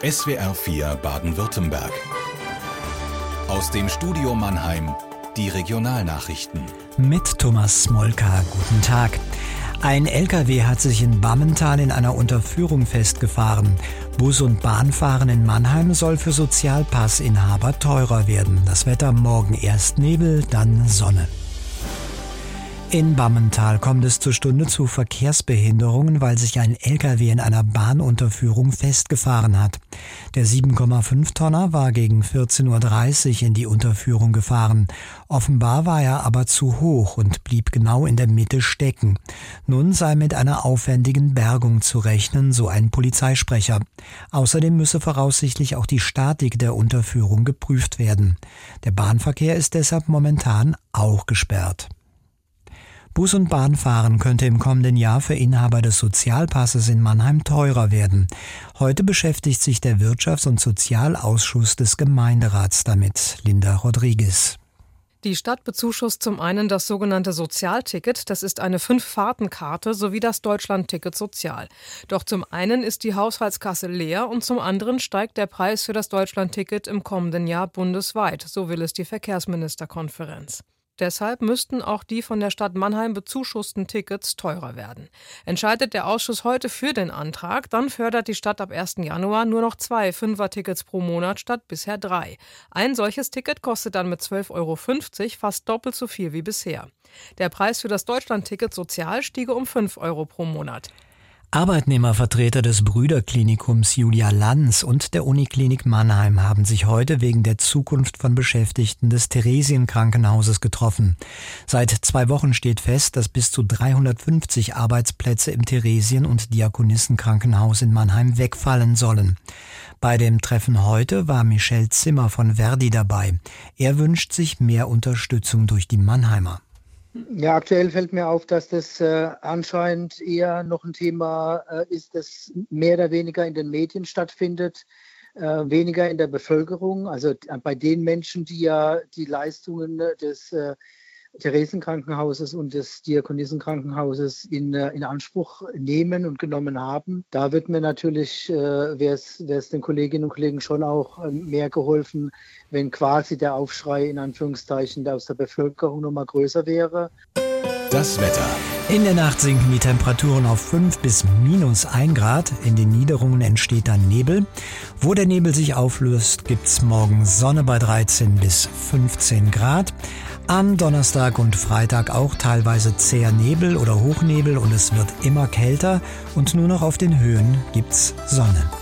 SWR 4 Baden-Württemberg. Aus dem Studio Mannheim, die Regionalnachrichten. Mit Thomas Smolka, guten Tag. Ein LKW hat sich in Bammental in einer Unterführung festgefahren. Bus- und Bahnfahren in Mannheim soll für Sozialpassinhaber teurer werden. Das Wetter morgen erst Nebel, dann Sonne. In Bammental kommt es zur Stunde zu Verkehrsbehinderungen, weil sich ein LKW in einer Bahnunterführung festgefahren hat. Der 7,5-Tonner war gegen 14.30 Uhr in die Unterführung gefahren. Offenbar war er aber zu hoch und blieb genau in der Mitte stecken. Nun sei mit einer aufwendigen Bergung zu rechnen, so ein Polizeisprecher. Außerdem müsse voraussichtlich auch die Statik der Unterführung geprüft werden. Der Bahnverkehr ist deshalb momentan auch gesperrt. Bus- und Bahnfahren könnte im kommenden Jahr für Inhaber des Sozialpasses in Mannheim teurer werden. Heute beschäftigt sich der Wirtschafts- und Sozialausschuss des Gemeinderats damit. Linda Rodriguez. Die Stadt bezuschusst zum einen das sogenannte Sozialticket, das ist eine 5-Fahrten-Karte, sowie das Deutschlandticket Sozial. Doch zum einen ist die Haushaltskasse leer und zum anderen steigt der Preis für das Deutschlandticket im kommenden Jahr bundesweit, so will es die Verkehrsministerkonferenz. Deshalb müssten auch die von der Stadt Mannheim bezuschussten Tickets teurer werden. Entscheidet der Ausschuss heute für den Antrag, dann fördert die Stadt ab 1. Januar nur noch 2 5er-Tickets pro Monat statt bisher 3. Ein solches Ticket kostet dann mit 12,50 € fast doppelt so viel wie bisher. Der Preis für das Deutschlandticket Sozial stiege um 5 € pro Monat. Arbeitnehmervertreter des Brüderklinikums Julia Lanz und der Uniklinik Mannheim haben sich heute wegen der Zukunft von Beschäftigten des Theresienkrankenhauses getroffen. Seit 2 Wochen steht fest, dass bis zu 350 Arbeitsplätze im Theresien- und Diakonissenkrankenhaus in Mannheim wegfallen sollen. Bei dem Treffen heute war Michel Zimmer von Verdi dabei. Er wünscht sich mehr Unterstützung durch die Mannheimer. Ja, aktuell fällt mir auf, dass das anscheinend eher noch ein Thema ist, das mehr oder weniger in den Medien stattfindet, weniger in der Bevölkerung. Also bei den Menschen, die ja die Leistungen des Theresienkrankenhauses und des Diakonissenkrankenhauses in Anspruch nehmen und genommen haben. Da wird mir natürlich, wäre es den Kolleginnen und Kollegen schon auch mehr geholfen, wenn quasi der Aufschrei in Anführungszeichen aus der Bevölkerung noch mal größer wäre. Das Wetter. In der Nacht sinken die Temperaturen auf 5 bis -1 Grad. In den Niederungen entsteht dann Nebel. Wo der Nebel sich auflöst, gibt's morgen Sonne bei 13 bis 15 Grad. Am Donnerstag und Freitag auch teilweise zäher Nebel oder Hochnebel und es wird immer kälter und nur noch auf den Höhen gibt's Sonne.